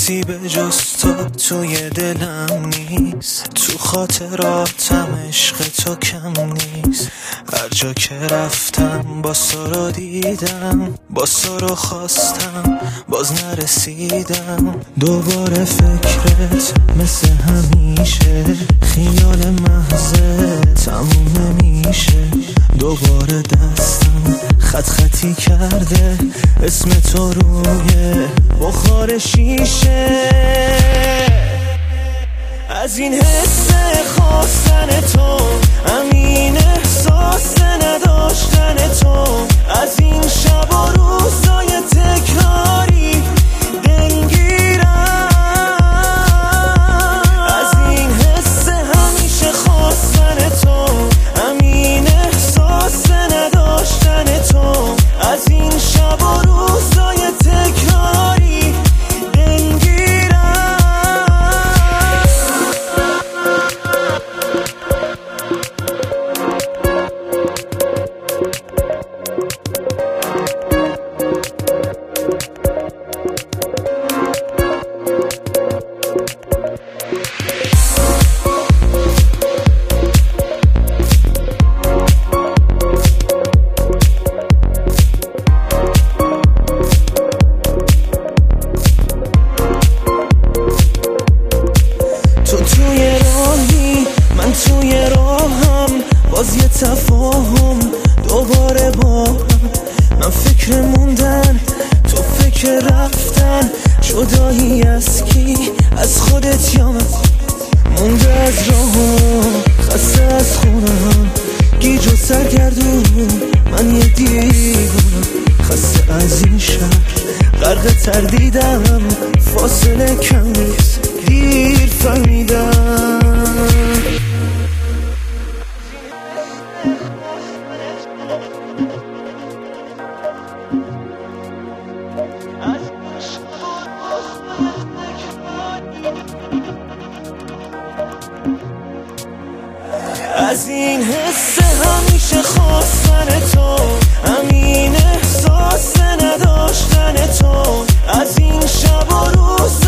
کسی به جز تو توی دلم نیست، تو خاطراتم عشق تو کم نیست. هر جا که رفتم با سارو دیدم، با سارو خواستم باز نرسیدم. دوباره فکرت مثل همیشه، خیال محضه تموم نمیشه. دوباره دستم خط خطی کرده اسم تو روی بخار شیشه. از این حس خواستن تو، همین احساس نداشتن تو، از این شب و روزای تکراری دلگیرم. از این حس همیشه خواستن تو، همین احساس نداشتن تو، از این شب و روزای تکراری توی راهم باز یه تفاهم دوباره با هم. من فکر موندن، تو فکر رفتن، جدایی از کی؟ از خودت یا من؟ مونده از راهم، خسته از خونم، گیج و سرگردون، من یه دیوانم. خسته از این شهر، غرق تردیدم، فاصله کم نیست، دیر فهمیدم. از این حس همیشه خواستن تو، همین احساس نداشتن تو، از این شب و روز